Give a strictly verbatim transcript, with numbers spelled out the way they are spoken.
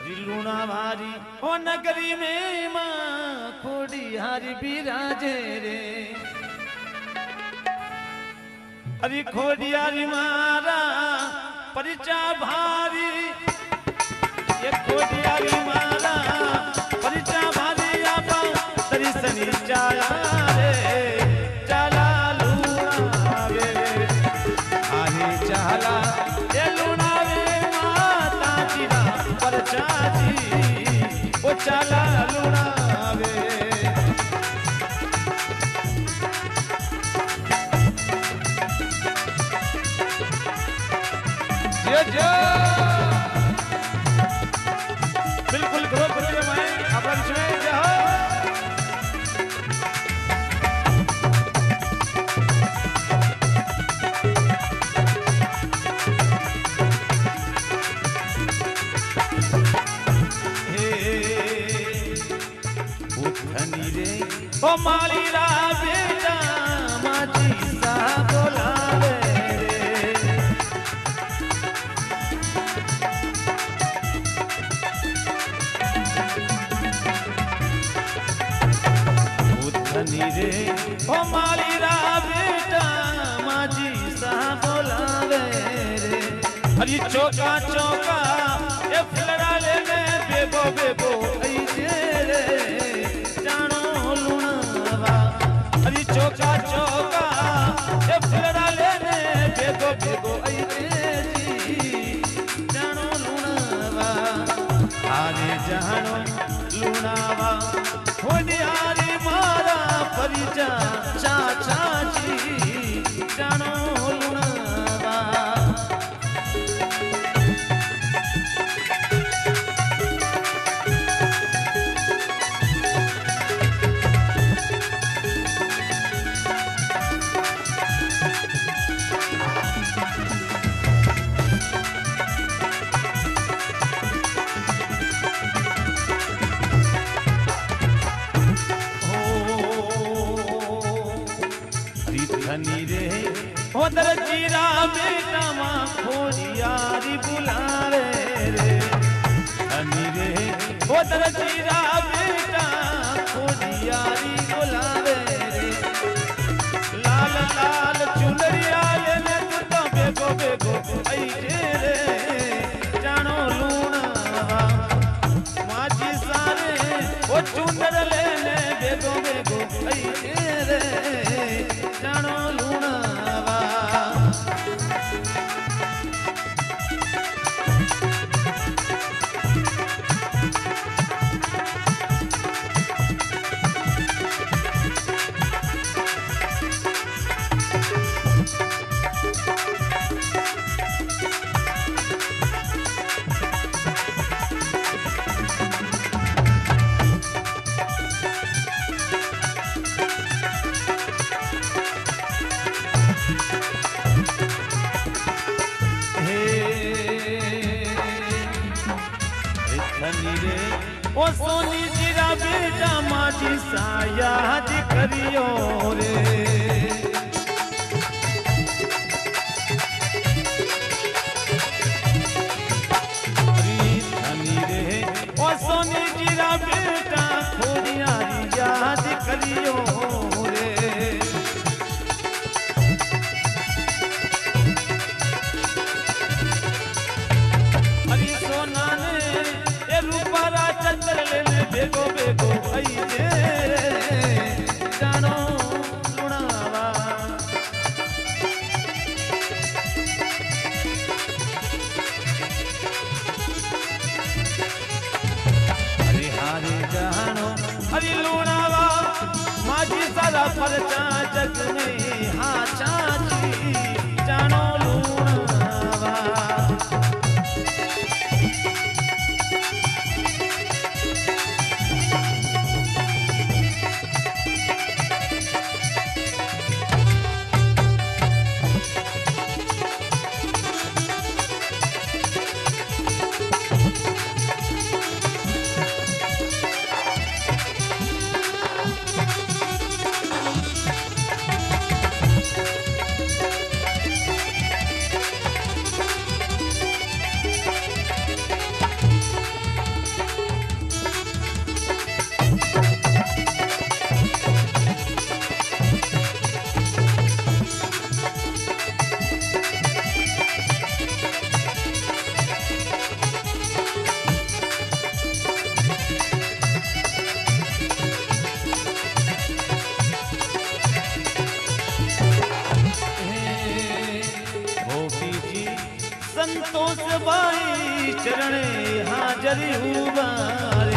लूणा वारी ओ नगरी में मां खोड़ी हारी बिराजे रे। अरे खोड़ियारी मारा परिचा भारी, ये खोड़ियारी मारा परिचा भारी आपा तरी सनी चाला रे चाला लूणा रे आरे चाला ये लूणा रे माता जीरा परचा जी ओ चाला लूणा रे। बिल्कुल ग्रो करो मैं अपन में जाओ। उठनी रे ओ माली रा बेटा माची सा बोलावे रे ओ माली रा बेटा माजी सा बोलावे रे। अरे चौका चौका ए फलड़ा ले ले बेबो बेबो आई जे रे जानो लूणावा। अरे चौका चौका ए फलड़ा ले ले बेबो बेबो आई जे जी जानो लूणावा। आरे जानो लूणावा होने आरे मारा परिचा चाचा जी जानो लूणावा। रे ओ दर जीरा बेटा मां खोड़ियारी बुलावे रे। धनी रे ओ दर जीरा बेटा खोड़ियारी बुलावे रे। लाल लाल चुनरिया ले तो बेगो बेगो आई जे रे जानो लूणावा। माजी सारे ओ चुनर ले ले बेगो बेगो आई जे रे जानो लूणावा। ओ सोनी जीरा बेटा माजी साया जी करियो रे। धनी रे ओ सोनी जीरा बेटा खोड़ियारी याद करियो रे। हरी सोना ने ए रूपारा चंद्र ले बेगो बेगो आई जे जानो लूणावा। हरे हारे जानो हरी लूणावा माजी सारा परचा जग में हाँ चाची जानो लूणावा। जरी उबारे